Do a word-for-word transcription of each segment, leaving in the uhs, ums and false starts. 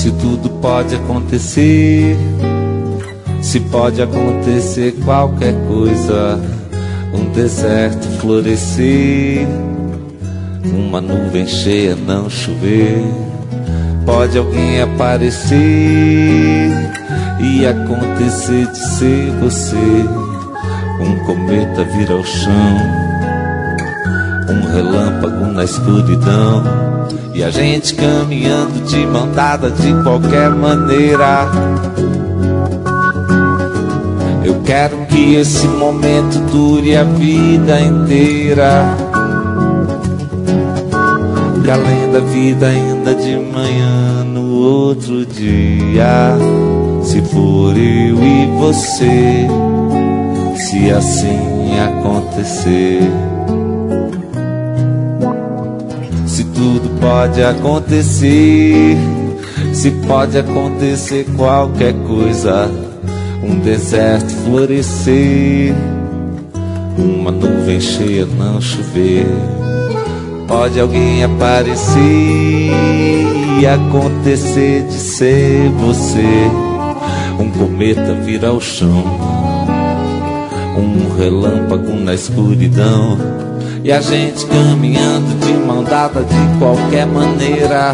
Se tudo pode acontecer, se pode acontecer qualquer coisa, um deserto florescer, uma nuvem cheia não chover, pode alguém aparecer e acontecer de ser você, um cometa vir ao chão, um relâmpago na escuridão, e a gente caminhando de mão dada de qualquer maneira. Eu quero que esse momento dure a vida inteira, e além da vida ainda de manhã no outro dia, se for eu e você, se assim acontecer. Se tudo pode acontecer, se pode acontecer qualquer coisa, um deserto florescer, uma nuvem cheia não chover, pode alguém aparecer e acontecer de ser você, um cometa vir ao chão, um relâmpago na escuridão, e a gente caminhando de mão dada de qualquer maneira.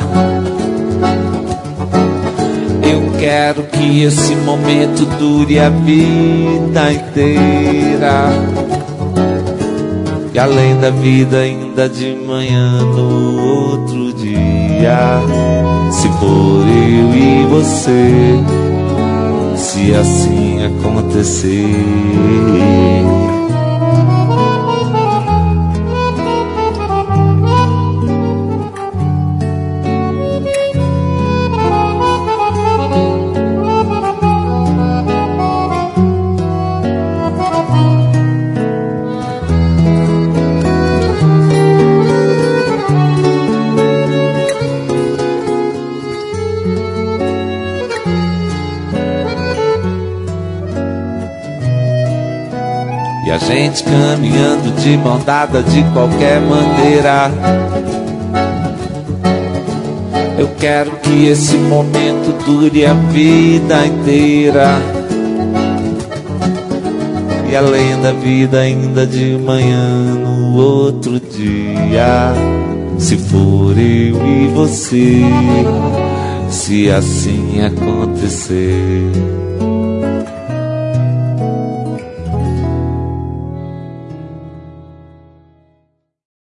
Eu quero que esse momento dure a vida inteira, e além da vida ainda de manhã no outro dia, se for eu e você, se assim acontecer. E a gente caminhando de mão dada de qualquer maneira. Eu quero que esse momento dure a vida inteira, e além da vida ainda de manhã no outro dia, se for eu e você, se assim acontecer.